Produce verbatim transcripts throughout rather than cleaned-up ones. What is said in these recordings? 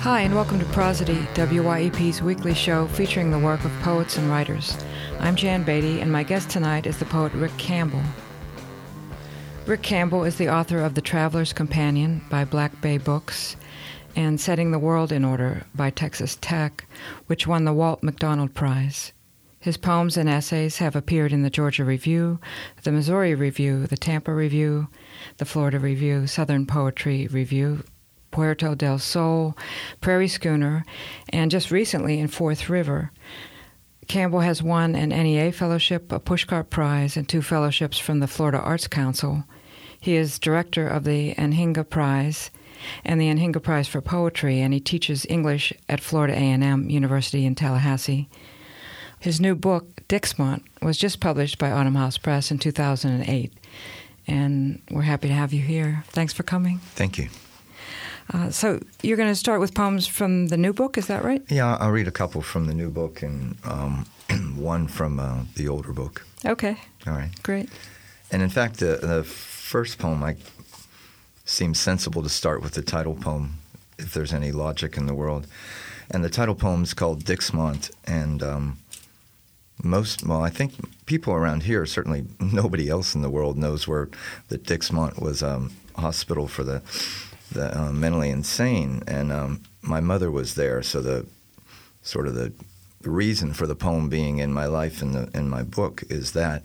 Hi, and welcome to Prosody, W Y E P's weekly show featuring the work of poets and writers. I'm Jan Beatty, and my guest tonight is the poet Rick Campbell. Rick Campbell is the author of The Traveler's Companion by Black Bay Books and Setting the World in Order by Texas Tech, which won the Walt McDonald Prize. His poems and essays have appeared in the Georgia Review, the Missouri Review, the Tampa Review, the Florida Review, Southern Poetry Review, Puerto del Sol, Prairie Schooner, and just recently in Fourth River. Campbell has won an N E A Fellowship, a Pushcart Prize, and two fellowships from the Florida Arts Council. He is director of the Anhinga Prize and the Anhinga Prize for Poetry, and he teaches English at Florida A and M University in Tallahassee. His new book, Dixmont, was just published by Autumn House Press in two thousand eight, and we're happy to have you here. Thanks for coming. Thank you. Uh, so you're going to start with poems from the new book, is that right? Yeah, I'll read a couple from the new book and um, one from uh, the older book. Okay. All right. Great. And in fact, the, the first poem, I seems sensible to start with the title poem, if there's any logic in the world. And the title poem is called Dixmont, and um, most, well, I think people around here, certainly nobody else in the world knows where that Dixmont was a um, hospital for the the uh, mentally insane, and um, my mother was there, so the sort of the reason for the poem being in my life in the in my book is that.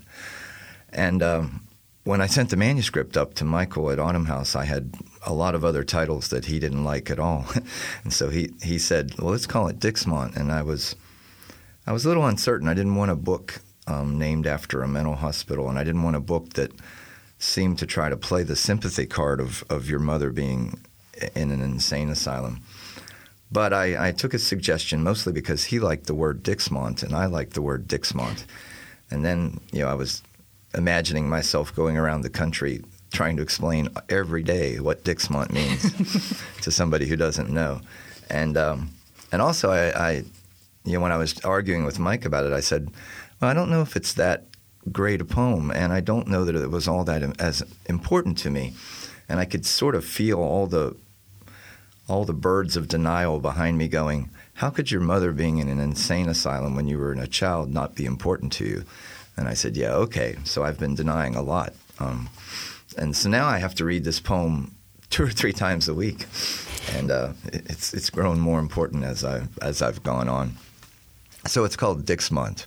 And um, when I sent the manuscript up to Michael at Autumn House, I had a lot of other titles that he didn't like at all, and so he he said, "Well, let's call it Dixmont," and I was I was a little uncertain. I didn't want a book um, named after a mental hospital, and I didn't want a book that seemed to try to play the sympathy card of, of your mother being in an insane asylum. But I, I took his suggestion mostly because he liked the word Dixmont and I liked the word Dixmont. And then, you know, I was imagining myself going around the country trying to explain every day what Dixmont means to somebody who doesn't know. And um, and also, I, I, you know, when I was arguing with Mike about it, I said, well, I don't know if it's that great a poem, and I don't know that it was all that as important to me. And I could sort of feel all the all the birds of denial behind me going, how could your mother being in an insane asylum when you were a child not be important to you? And I said, yeah, okay. So I've been denying a lot. Um, and so now I have to read this poem two or three times a week. And uh, it's it's grown more important as, I, as I've gone on. So it's called Dixmont.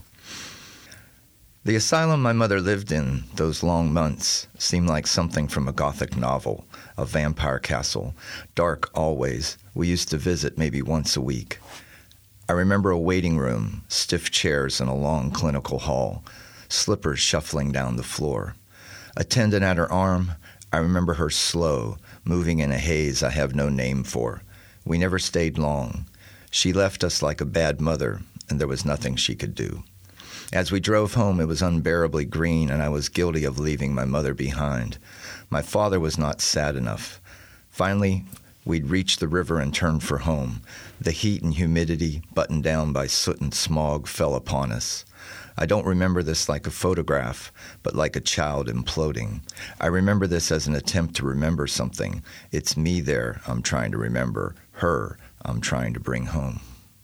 The asylum my mother lived in those long months seemed like something from a Gothic novel, a vampire castle, dark always. We used to visit maybe once a week. I remember a waiting room, stiff chairs in a long clinical hall, slippers shuffling down the floor. A tendon at her arm, I remember her slow, moving in a haze I have no name for. We never stayed long. She left us like a bad mother, and there was nothing she could do. As we drove home, it was unbearably green, and I was guilty of leaving my mother behind. My father was not sad enough. Finally, we'd reached the river and turned for home. The heat and humidity, buttoned down by soot and smog, fell upon us. I don't remember this like a photograph, but like a child imploding. I remember this as an attempt to remember something. It's me there I'm trying to remember, her I'm trying to bring home.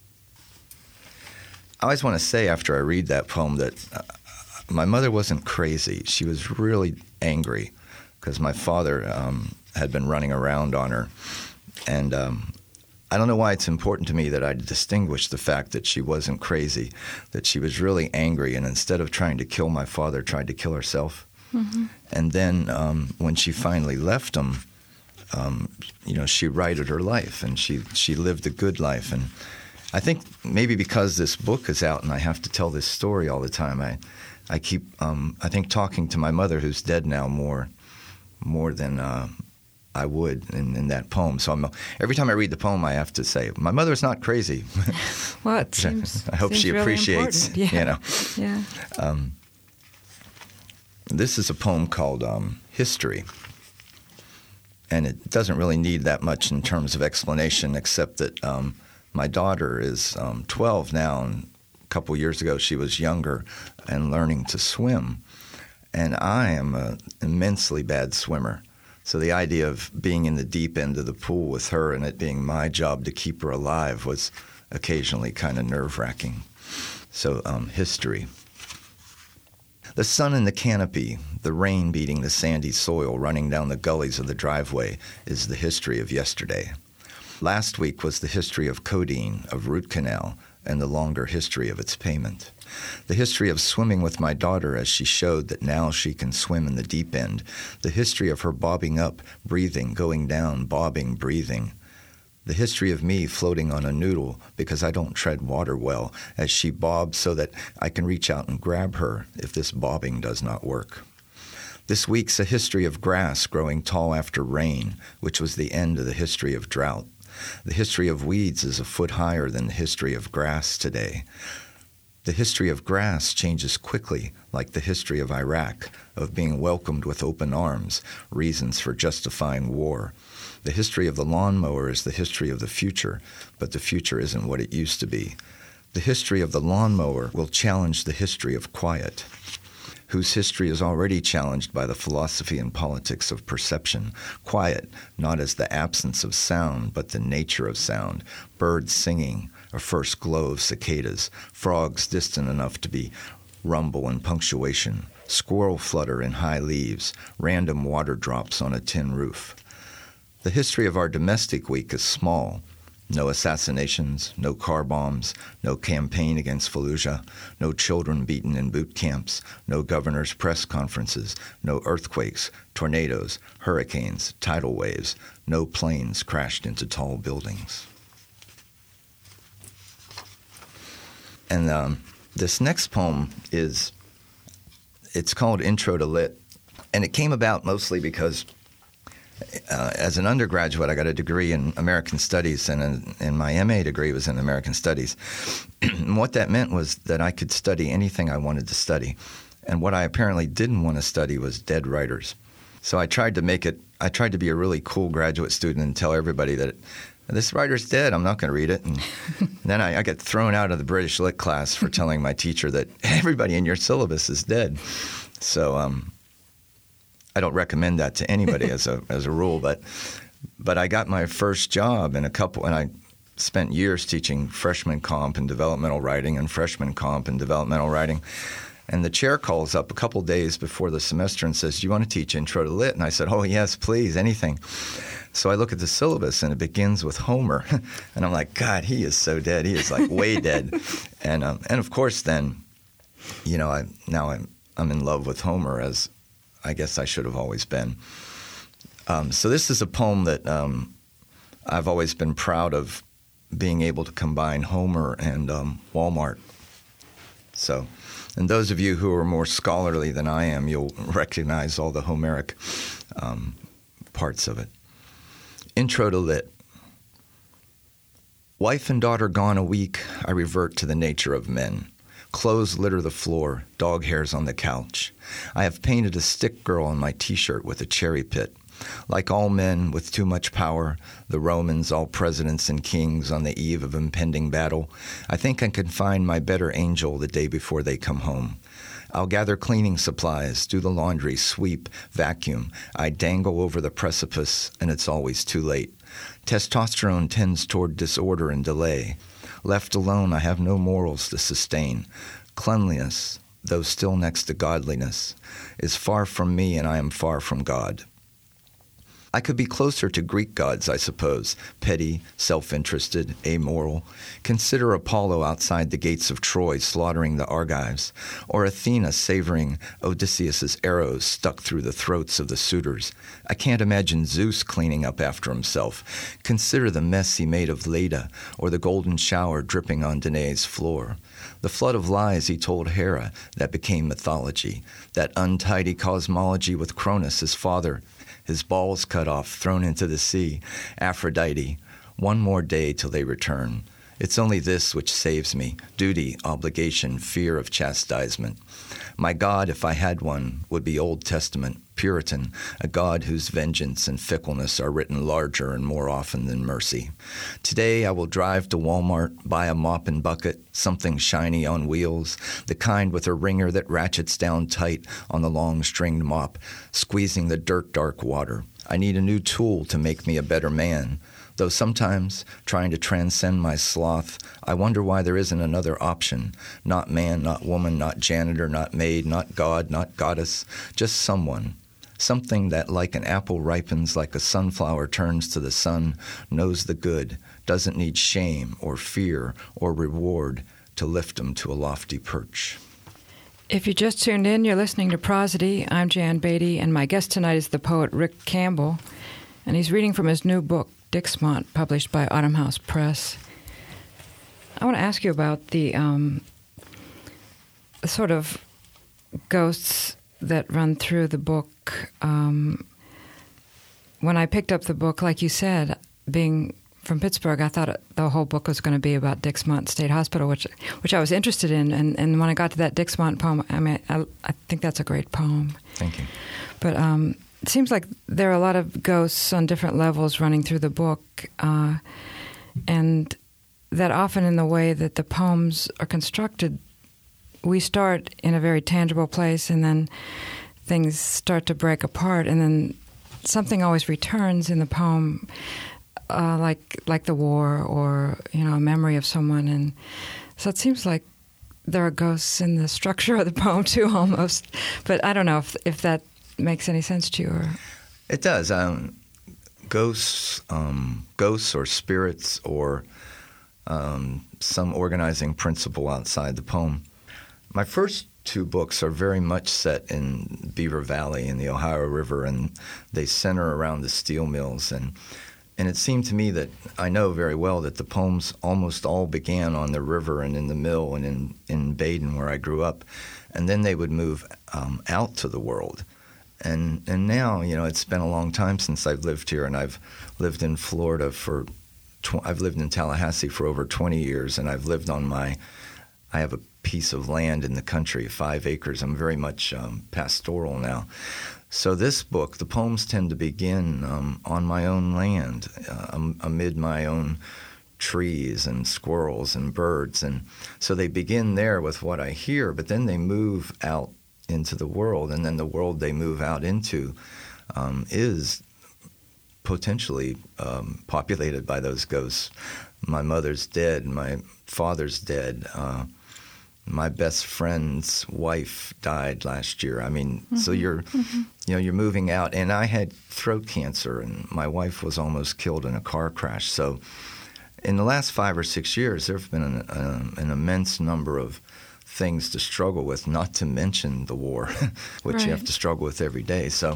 I always want to say after I read that poem that uh, my mother wasn't crazy. She was really angry because my father um, had been running around on her. And um, I don't know why it's important to me that I distinguish the fact that she wasn't crazy, that she was really angry, and instead of trying to kill my father, tried to kill herself. Mm-hmm. And then um, when she finally left him, um, you know, she righted her life, and she, she lived a good life. And I think maybe because this book is out and I have to tell this story all the time, I I keep, um, I think, talking to my mother, who's dead now, more more than uh, I would in, in that poem. So I'm, every time I read the poem, I have to say, my mother's not crazy. Well, it seems, I hope seems she really appreciates, yeah. you know. Yeah. Um, this is a poem called um, History. And it doesn't really need that much in terms of explanation, except that um, my daughter is um, twelve now, and a couple years ago she was younger and learning to swim. And I am an immensely bad swimmer. So the idea of being in the deep end of the pool with her and it being my job to keep her alive was occasionally kind of nerve-wracking. So um, history. The sun in the canopy, the rain beating the sandy soil running down the gullies of the driveway is the history of yesterday. Last week was the history of codeine, of root canal, and the longer history of its payment. The history of swimming with my daughter as she showed that now she can swim in the deep end. The history of her bobbing up, breathing, going down, bobbing, breathing. The history of me floating on a noodle because I don't tread water well as she bobs so that I can reach out and grab her if this bobbing does not work. This week's a history of grass growing tall after rain, which was the end of the history of drought. The history of weeds is a foot higher than the history of grass today. The history of grass changes quickly, like the history of Iraq, of being welcomed with open arms, reasons for justifying war. The history of the lawnmower is the history of the future, but the future isn't what it used to be. The history of the lawnmower will challenge the history of quiet, whose history is already challenged by the philosophy and politics of perception. Quiet, not as the absence of sound, but the nature of sound. Birds singing, a first glow of cicadas, frogs distant enough to be rumble and punctuation, squirrel flutter in high leaves, random water drops on a tin roof. The history of our domestic week is small. No assassinations, no car bombs, no campaign against Fallujah, no children beaten in boot camps, no governor's press conferences, no earthquakes, tornadoes, hurricanes, tidal waves, no planes crashed into tall buildings. And um, this next poem is, it's called Intro to Lit, and it came about mostly because Uh, as an undergraduate, I got a degree in American Studies, and, in, and my M A degree was in American Studies. And what that meant was that I could study anything I wanted to study. And what I apparently didn't want to study was dead writers. So I tried to make it, I tried to be a really cool graduate student and tell everybody that this writer's dead, I'm not going to read it. And then I, I got thrown out of the British Lit class for telling my teacher that everybody in your syllabus is dead. So, um... I don't recommend that to anybody as a as a rule, but but I got my first job in a couple, and I spent years teaching freshman comp and developmental writing and freshman comp and developmental writing. And the chair calls up a couple days before the semester and says, "Do you want to teach Intro to Lit?" And I said, "Oh, yes, please, anything." So I look at the syllabus, and it begins with Homer. And I'm like, God, he is so dead. He is like way dead. And um, and of course then, you know, I now I'm I'm in love with Homer, as I guess I should have always been. Um, so this is a poem that um, I've always been proud of being able to combine Homer and um, Walmart. So, and those of you who are more scholarly than I am, you'll recognize all the Homeric um, parts of it. Intro to Lit. Wife and daughter gone a week, I revert to the nature of men. Clothes litter the floor, dog hairs on the couch. I have painted a stick girl on my T-shirt with a cherry pit. Like all men with too much power, the Romans, all presidents and kings on the eve of impending battle, I think I can find my better angel the day before they come home. I'll gather cleaning supplies, do the laundry, sweep, vacuum. I dangle over the precipice, and it's always too late. Testosterone tends toward disorder and delay. Left alone, I have no morals to sustain. Cleanliness, though still next to godliness, is far from me, and I am far from God. I could be closer to Greek gods, I suppose, petty, self-interested, amoral. Consider Apollo outside the gates of Troy slaughtering the Argives, or Athena savoring Odysseus's arrows stuck through the throats of the suitors. I can't imagine Zeus cleaning up after himself. Consider the mess he made of Leda, or the golden shower dripping on Danae's floor. The flood of lies he told Hera that became mythology, that untidy cosmology with Cronus, his father, his balls cut off, thrown into the sea. Aphrodite, one more day till they return. It's only this which saves me, duty, obligation, fear of chastisement. My God, if I had one, would be Old Testament, Puritan, a God whose vengeance and fickleness are written larger and more often than mercy. Today I will drive to Walmart, buy a mop and bucket, something shiny on wheels, the kind with a wringer that ratchets down tight on the long-stringed mop, squeezing the dirt-dark water. I need a new tool to make me a better man. Though sometimes, trying to transcend my sloth, I wonder why there isn't another option. Not man, not woman, not janitor, not maid, not God, not goddess, just someone. Something that, like an apple ripens, like a sunflower turns to the sun, knows the good, doesn't need shame or fear or reward to lift them to a lofty perch. If you just tuned in, you're listening to Prosody. I'm Jan Beatty, and my guest tonight is the poet Rick Campbell, and he's reading from his new book, Dixmont, published by Autumn House Press. I want to ask you about the, um, the sort of ghosts that run through the book. Um, when I picked up the book, like you said, being from Pittsburgh, I thought it, the whole book was going to be about Dixmont State Hospital, which which I was interested in. And, and when I got to that Dixmont poem, I mean, I, I think that's a great poem. Thank you. But um, it seems like there are a lot of ghosts on different levels running through the book, uh, and that often in the way that the poems are constructed, we start in a very tangible place, and then things start to break apart, and then something always returns in the poem, uh, like like the war or you know a memory of someone, and so it seems like there are ghosts in the structure of the poem too, almost. But I don't know if if that makes any sense to you. Or it does. Um, ghosts, um, ghosts or spirits or um, some organizing principle outside the poem. My first two books are very much set in Beaver Valley in the Ohio River, and they center around the steel mills. And and it seemed to me that I know very well that the poems almost all began on the river and in the mill and in, in Baden, where I grew up. And then they would move um, out to the world. And and now, you know, it's been a long time since I've lived here, and I've lived in Florida for, tw- I've lived in Tallahassee for over twenty years, and I've lived on my, I have a piece of land in the country, five acres. I'm very much um, pastoral now. So this book, the poems tend to begin um, on my own land, uh, um, amid my own trees and squirrels and birds. And so they begin there with what I hear, but then they move out into the world, and then the world they move out into um, is potentially um, populated by those ghosts. My mother's dead. My father's dead. Uh, my best friend's wife died last year. I mean, mm-hmm. so you're, mm-hmm. you know, you're moving out. And I had throat cancer, and my wife was almost killed in a car crash. So in the last five or six years, there have been an, um, an immense number of things to struggle with, not to mention the war, which right. you have to struggle with every day. So,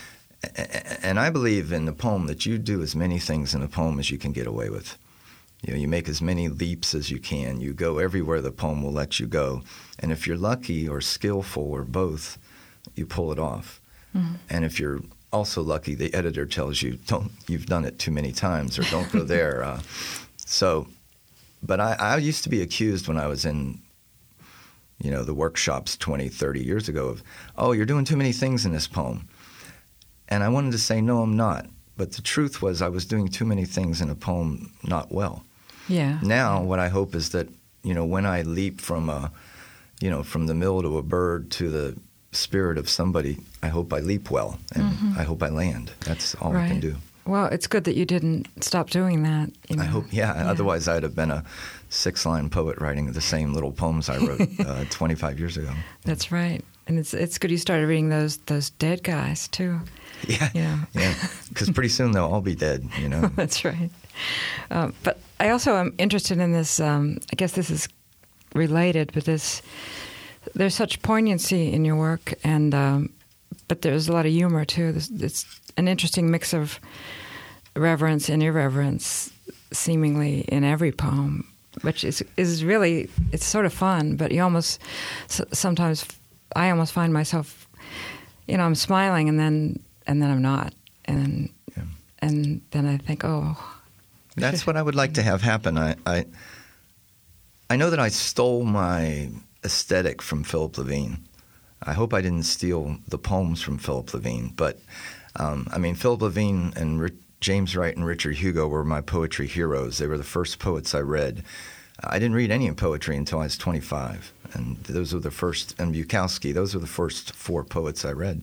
and I believe in the poem that you do as many things in a poem as you can get away with. You know, you make as many leaps as you can. You go everywhere the poem will let you go. And if you're lucky or skillful or both, you pull it off. Mm-hmm. And if you're also lucky, the editor tells you, don't, you've done it too many times, or don't go there. Uh, so, but I, I used to be accused when I was in you know, the workshops twenty, thirty years ago of, oh, you're doing too many things in this poem. And I wanted to say, no, I'm not. But the truth was I was doing too many things in a poem not well. Yeah. Now what I hope is that, you know, when I leap from a, you know, from the mill to a bird to the spirit of somebody, I hope I leap well, and mm-hmm. I hope I land. That's all right. I can do. Well, it's good that you didn't stop doing that. You know? I hope, yeah, yeah. Otherwise, I'd have been a six-line poet writing the same little poems I wrote uh, twenty-five years ago. That's right, and it's it's good you started reading those those dead guys too. Yeah, you know? yeah, because pretty soon they'll all be dead. You know. That's right. Um, but I also am interested in this. Um, I guess this is related, but this there's such poignancy in your work, and um, but there's a lot of humor too. This, it's an interesting mix of reverence and irreverence, seemingly in every poem, which is is really, it's sort of fun. But you almost sometimes I almost find myself, you know, I'm smiling and then and then I'm not, and yeah. and then I think, oh, that's what I would like to have happen. I, I I know that I stole my aesthetic from Philip Levine. I hope I didn't steal the poems from Philip Levine, but um, I mean, Philip Levine and Rich, James Wright and Richard Hugo were my poetry heroes. They were the first poets I read. I didn't read any poetry until I was twenty-five, and those were the first, and Bukowski, those were the first four poets I read.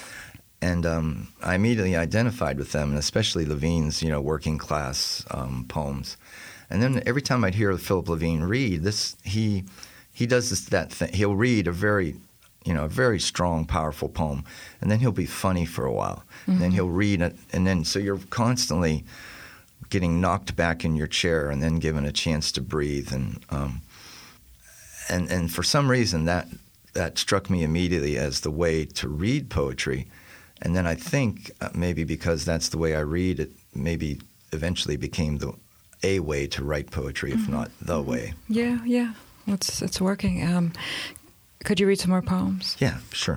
And um, I immediately identified with them, and especially Levine's, you know, working class um, poems. And then every time I'd hear Philip Levine read, this he he does this that thing. He'll read a very, you know, a very strong, powerful poem, and then he'll be funny for a while. Mm-hmm. And then he'll read it, and then so you're constantly getting knocked back in your chair, and then given a chance to breathe. And um, and and for some reason that that struck me immediately as the way to read poetry. And then I think uh, maybe because that's the way I read it, maybe eventually became the a way to write poetry, if mm-hmm. not the mm-hmm. way. Yeah, yeah, it's it's working. Um, could you read some more poems? Yeah, sure.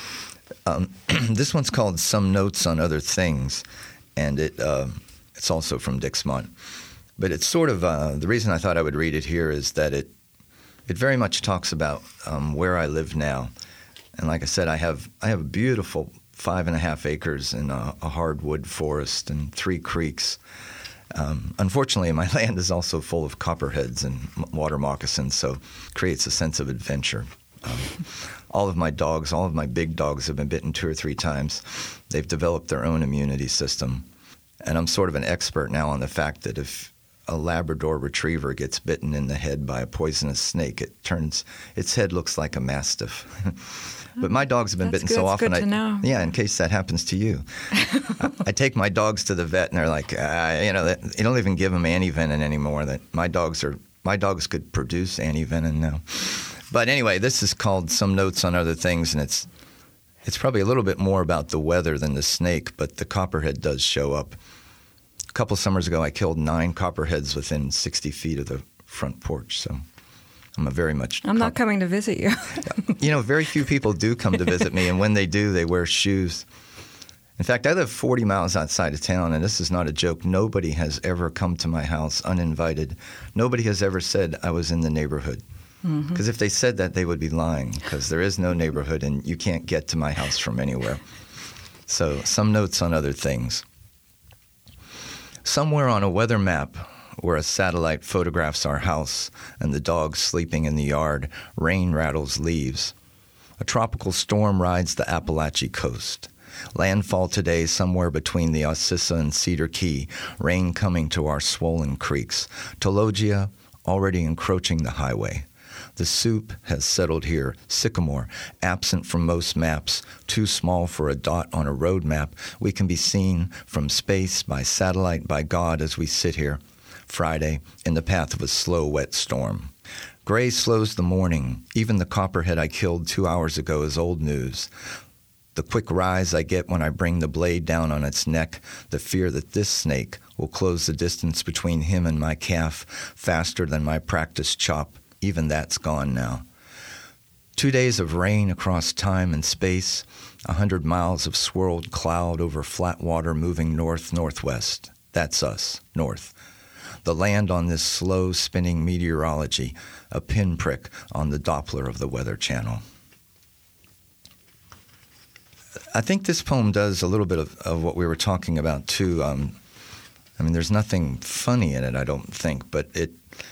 Um, this one's called "Some Notes on Other Things," and it uh, it's also from Dixmont. But it's sort of uh, the reason I thought I would read it here is that it it very much talks about um, where I live now. And like I said, I have I have a beautiful five and a half acres in a, a hardwood forest and three creeks. Um, unfortunately, my land is also full of copperheads and water moccasins, so it creates a sense of adventure. Um, all of my dogs, all of my big dogs have been bitten two or three times. They've developed their own immunity system. And I'm sort of an expert now on the fact that if a Labrador retriever gets bitten in the head by a poisonous snake, it turns its head looks like a mastiff. But my dogs have been That's bitten good. so That's often. Good to I, know. Yeah, in case that happens to you. I, I take my dogs to the vet, and they're like, uh, you know, they, you don't even give them antivenin anymore. That my dogs are, my dogs could produce antivenin now. But anyway, this is called "Some Notes on Other Things," and it's it's probably a little bit more about the weather than the snake, but the copperhead does show up. A couple summers ago, I killed nine copperheads within sixty feet of the front porch, so I'm a very much... I'm not coming to visit you. You know, very few people do come to visit me, and when they do, they wear shoes. In fact, I live forty miles outside of town, and this is not a joke. Nobody has ever come to my house uninvited. Nobody has ever said I was in the neighborhood. Because mm-hmm. if they said that, they would be lying, because there is no neighborhood, and you can't get to my house from anywhere. So, some notes on other things. Somewhere on a weather map, where a satellite photographs our house and the dogs sleeping in the yard, rain rattles leaves. A tropical storm rides the Appalachia coast. Landfall today somewhere between the Ocissa and Cedar Key, rain coming to our swollen creeks. Tologia already encroaching the highway. The soup has settled here, Sycamore, absent from most maps, too small for a dot on a road map. We can be seen from space, by satellite, by God as we sit here. Friday, in the path of a slow, wet storm. Gray slows the morning. Even the copperhead I killed two hours ago is old news. The quick rise I get when I bring the blade down on its neck, the fear that this snake will close the distance between him and my calf faster than my practiced chop, even that's gone now. Two days of rain across time and space, a hundred miles of swirled cloud over flat water moving north-northwest. That's us, north. The land on this slow spinning meteorology, a pinprick on the Doppler of the Weather Channel. I think this poem does a little bit of, of what we were talking about too. Um, I mean, there's nothing funny in it, I don't think, but it,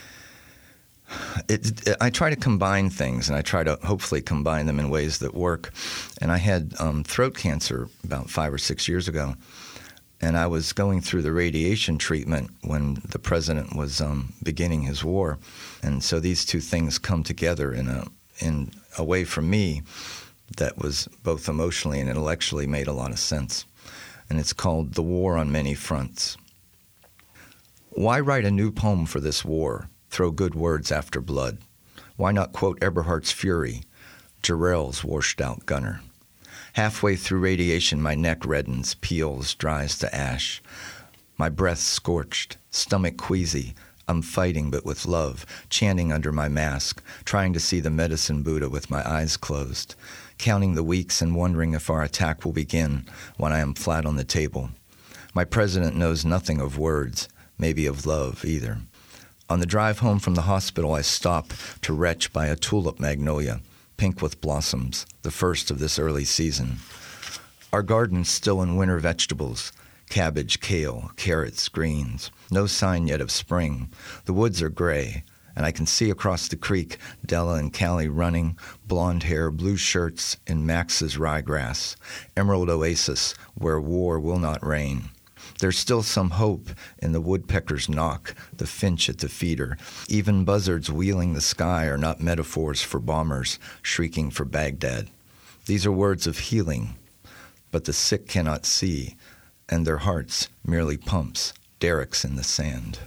it, it. I try to combine things, and I try to hopefully combine them in ways that work. And I had um, throat cancer about five or six years ago. And I was going through the radiation treatment when the president was um, beginning his war. And so these two things come together in a in a way for me that was both emotionally and intellectually made a lot of sense. And it's called The War on Many Fronts. Why write a new poem for this war? Throw good words after blood. Why not quote Eberhardt's Fury, Jarrell's washed-out gunner? Halfway through radiation, my neck reddens, peels, dries to ash. My breath scorched, stomach queasy. I'm fighting, but with love, chanting under my mask, trying to see the medicine Buddha with my eyes closed, counting the weeks and wondering if our attack will begin when I am flat on the table. My president knows nothing of words, maybe of love either. On the drive home from the hospital, I stop to retch by a tulip magnolia, pink with blossoms, the first of this early season. Our garden's still in winter vegetables, cabbage, kale, carrots, greens. No sign yet of spring. The woods are gray, and I can see across the creek Della and Callie running, blonde hair, blue shirts in Max's ryegrass, emerald oasis where war will not reign. There's still some hope in the woodpecker's knock, the finch at the feeder. Even buzzards wheeling the sky are not metaphors for bombers shrieking for Baghdad. These are words of healing, but the sick cannot see, and their hearts merely pumps, derricks in the sand.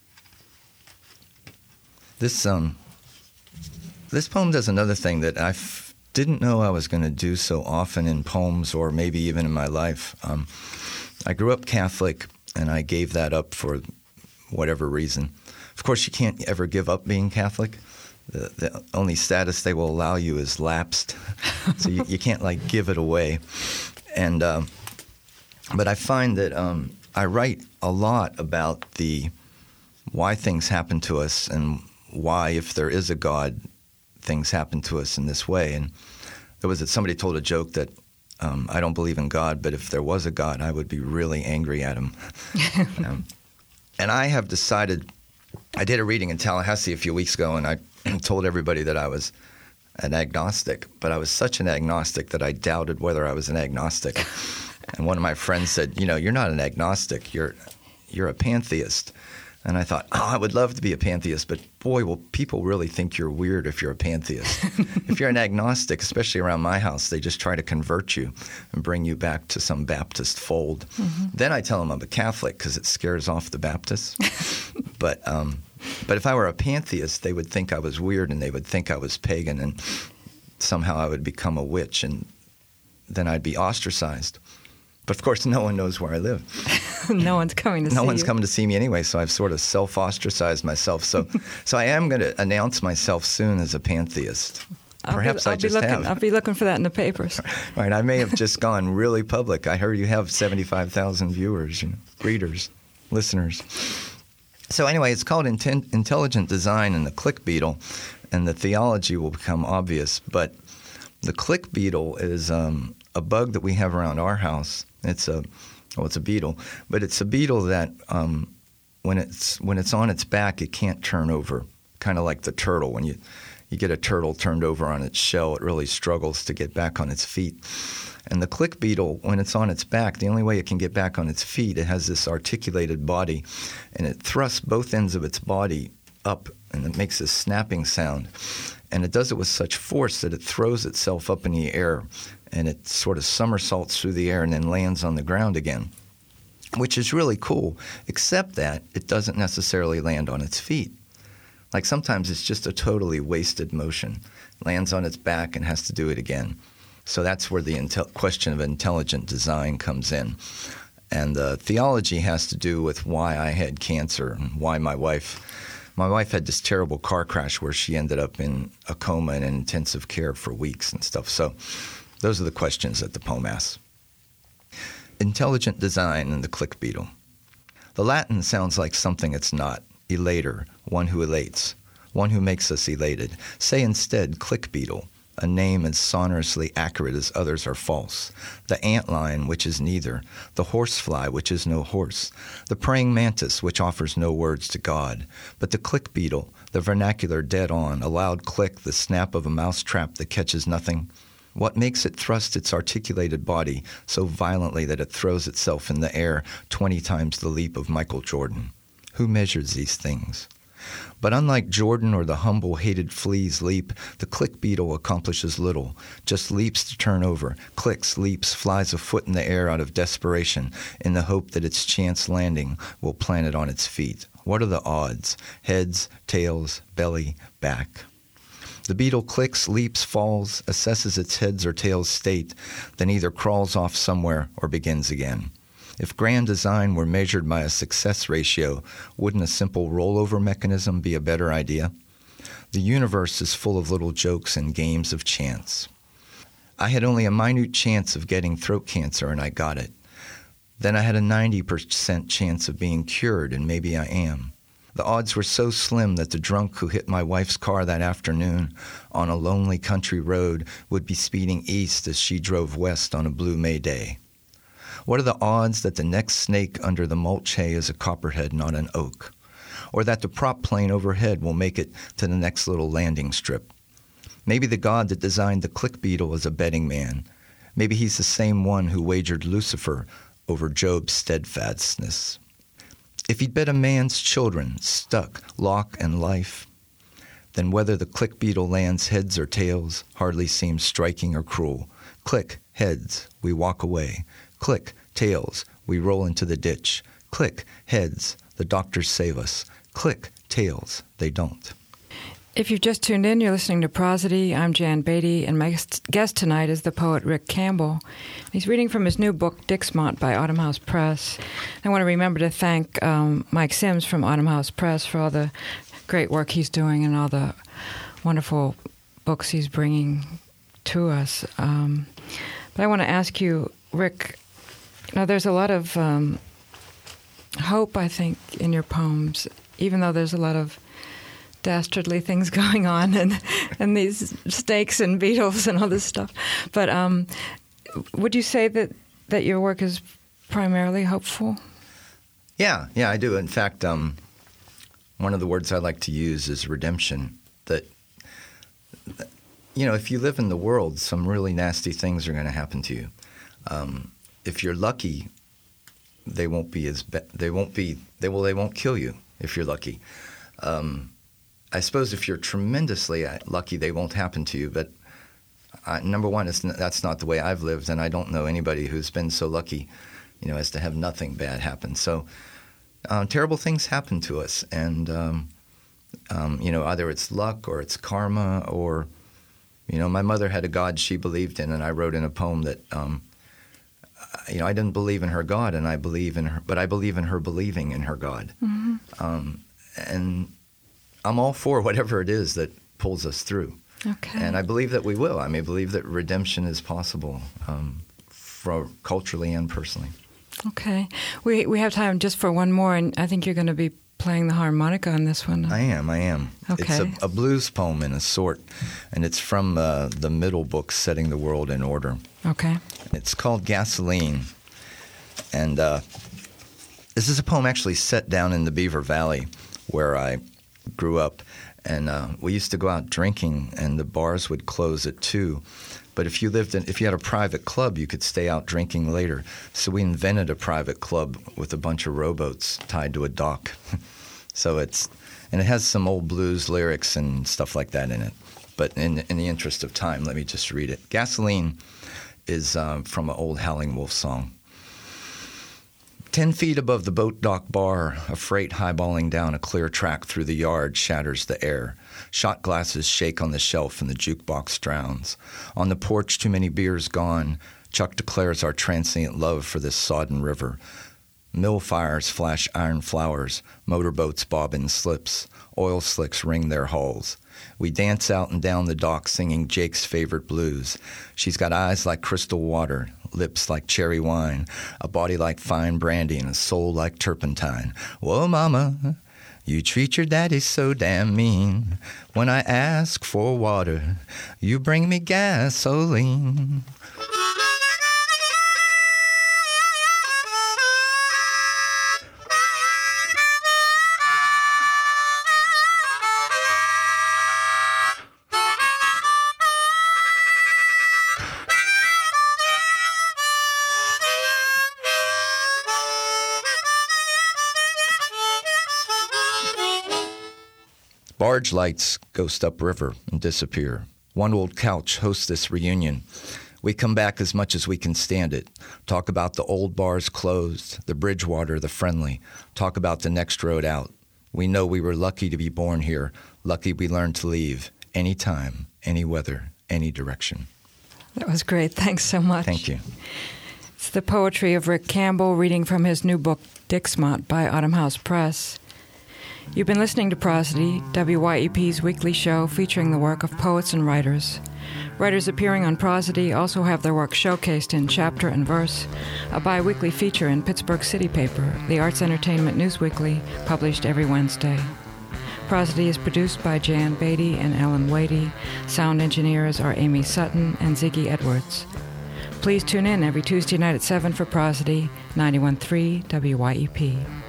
This um, this poem does another thing that I f- didn't know I was going to do so often in poems or maybe even in my life. Um, I grew up Catholic, and I gave that up for whatever reason. Of course, you can't ever give up being Catholic. The, the only status they will allow you is lapsed, so you, you can't like give it away. And um, but I find that um, I write a lot about the why things happen to us and why, if there is a God, things happen to us in this way. And there was that somebody told a joke that um, I don't believe in God, but if there was a God, I would be really angry at him. um, and I have decided. I did a reading in Tallahassee a few weeks ago, and I told everybody that I was an agnostic, but I was such an agnostic that I doubted whether I was an agnostic. And one of my friends said, you know, you're not an agnostic, you're you're a pantheist. And I thought, oh, I would love to be a pantheist, but boy, will people really think you're weird if you're a pantheist. If you're an agnostic, especially around my house, they just try to convert you and bring you back to some Baptist fold. Mm-hmm. Then I tell them I'm a Catholic because it scares off the Baptists. but um, but if I were a pantheist, they would think I was weird and they would think I was pagan, and somehow I would become a witch, and then I'd be ostracized. But, of course, no one knows where I live. No one's coming to no see you. No one's coming to see me anyway, so I've sort of self-ostracized myself. So so I am going to announce myself soon as a pantheist. I'll Perhaps be, I'll I just be looking, have. I'll be looking for that in the papers. Right, I may have just gone really public. I heard you have seventy-five thousand viewers, you know, readers, listeners. So anyway, it's called Inten- Intelligent Design and the Click Beetle, and the theology will become obvious. But the click beetle is um, a bug that we have around our house. It's a, well, it's a beetle, but it's a beetle that um, when it's when it's on its back, it can't turn over. Kind of like the turtle. When you you get a turtle turned over on its shell, it really struggles to get back on its feet. And the click beetle, when it's on its back, the only way it can get back on its feet, it has this articulated body, and it thrusts both ends of its body up, and it makes this snapping sound. And it does it with such force that it throws itself up in the air, and it sort of somersaults through the air and then lands on the ground again, which is really cool, except that it doesn't necessarily land on its feet. Like sometimes it's just a totally wasted motion. It lands on its back and has to do it again. So that's where the intel- question of intelligent design comes in. And the theology has to do with why I had cancer and why my wife... My wife had this terrible car crash where she ended up in a coma and in intensive care for weeks and stuff. So those are the questions that the poem asks. Intelligent design and the click beetle. The Latin sounds like something it's not. Elator, one who elates, one who makes us elated. Say instead click beetle, a name as sonorously accurate as others are false. The antlion, which is neither. The horsefly, which is no horse. The praying mantis, which offers no words to God. But the click beetle, the vernacular dead on, a loud click, the snap of a mousetrap that catches nothing. What makes it thrust its articulated body so violently that it throws itself in the air twenty times the leap of Michael Jordan? Who measures these things? But unlike Jordan or the humble, hated flea's leap, the click beetle accomplishes little, just leaps to turn over, clicks, leaps, flies a foot in the air out of desperation in the hope that its chance landing will plant it on its feet. What are the odds? Heads, tails, belly, back. The beetle clicks, leaps, falls, assesses its head's or tail's state, then either crawls off somewhere or begins again. If grand design were measured by a success ratio, wouldn't a simple rollover mechanism be a better idea? The universe is full of little jokes and games of chance. I had only a minute chance of getting throat cancer, and I got it. Then I had a ninety percent chance of being cured, and maybe I am. The odds were so slim that the drunk who hit my wife's car that afternoon on a lonely country road would be speeding east as she drove west on a blue May day. What are the odds that the next snake under the mulch hay is a copperhead, not an oak? Or that the prop plane overhead will make it to the next little landing strip? Maybe the god that designed the click beetle is a betting man. Maybe he's the same one who wagered Lucifer over Job's steadfastness. If he'd bet a man's children stuck, lock, and life, then whether the click beetle lands heads or tails hardly seems striking or cruel. Click, heads, we walk away. Click, tails, we roll into the ditch. Click, heads, the doctors save us. Click, tails, they don't. If you've just tuned in, you're listening to Prosody. I'm Jan Beatty, and my guest tonight is the poet Rick Campbell. He's reading from his new book, Dixmont, by Autumn House Press. I want to remember to thank um, Mike Sims from Autumn House Press for all the great work he's doing and all the wonderful books he's bringing to us. Um, but I want to ask you, Rick, now there's a lot of um, hope, I think, in your poems, even though there's a lot of dastardly things going on and and these snakes and beetles and all this stuff. But um, would you say that, that your work is primarily hopeful? Yeah, yeah, I do. In fact, um, one of the words I like to use is redemption. That, you know, if you live in the world, some really nasty things are going to happen to you. Um, if you're lucky, they won't be as be- they won't be they will they won't kill you if you're lucky. Um, I suppose if you're tremendously lucky, they won't happen to you. But uh, number one, is n- that's not the way I've lived, and I don't know anybody who's been so lucky, you know, as to have nothing bad happen. So um, terrible things happen to us, and um, um, you know, either it's luck or it's karma, or you know, my mother had a God she believed in, and I wrote in a poem that um, you know, I didn't believe in her God, and I believe in her, but I believe in her believing in her God, mm-hmm. um, and I'm all for whatever it is that pulls us through. Okay. And I believe that we will. I mean, I believe that redemption is possible um, for culturally and personally. Okay. We we have time just for one more, and I think you're going to be playing the harmonica on this one. I am, I am. Okay. It's a, a blues poem in a sort, and it's from uh, the middle book, Setting the World in Order. Okay. It's called Gasoline, and uh, this is a poem actually set down in the Beaver Valley, where I grew up, and uh, we used to go out drinking, and the bars would close at two. But if you lived in, if you had a private club, you could stay out drinking later. So we invented a private club with a bunch of rowboats tied to a dock. So it's, and it has some old blues lyrics and stuff like that in it. But in in the interest of time, let me just read it. Gasoline is um, from an old Howling Wolf song. Ten feet above the boat dock bar, a freight highballing down a clear track through the yard shatters the air. Shot glasses shake on the shelf and the jukebox drowns. On the porch, too many beers gone. Chuck declares our transient love for this sodden river. Mill fires flash iron flowers. Motorboats bob in slips. Oil slicks ring their hulls. We dance out and down the dock singing Jake's favorite blues. She's got eyes like crystal water, lips like cherry wine, a body like fine brandy, and a soul like turpentine. Whoa, mama, you treat your daddy so damn mean. When I ask for water, you bring me gasoline. Barge lights ghost upriver and disappear. One old couch hosts this reunion. We come back as much as we can stand it. Talk about the old bars closed, the Bridgewater, the Friendly. Talk about the next road out. We know we were lucky to be born here, lucky we learned to leave. Any time, any weather, any direction. That was great. Thanks so much. Thank you. It's the poetry of Rick Campbell, reading from his new book, Dixmont, by Autumn House Press. You've been listening to Prosody, W Y E P's weekly show featuring the work of poets and writers. Writers appearing on Prosody also have their work showcased in Chapter and Verse, a bi-weekly feature in Pittsburgh City Paper, the Arts Entertainment News Weekly, published every Wednesday. Prosody is produced by Jan Beatty and Ellen Wadey. Sound engineers are Amy Sutton and Ziggy Edwards. Please tune in every Tuesday night at seven for Prosody, ninety-one point three W Y E P.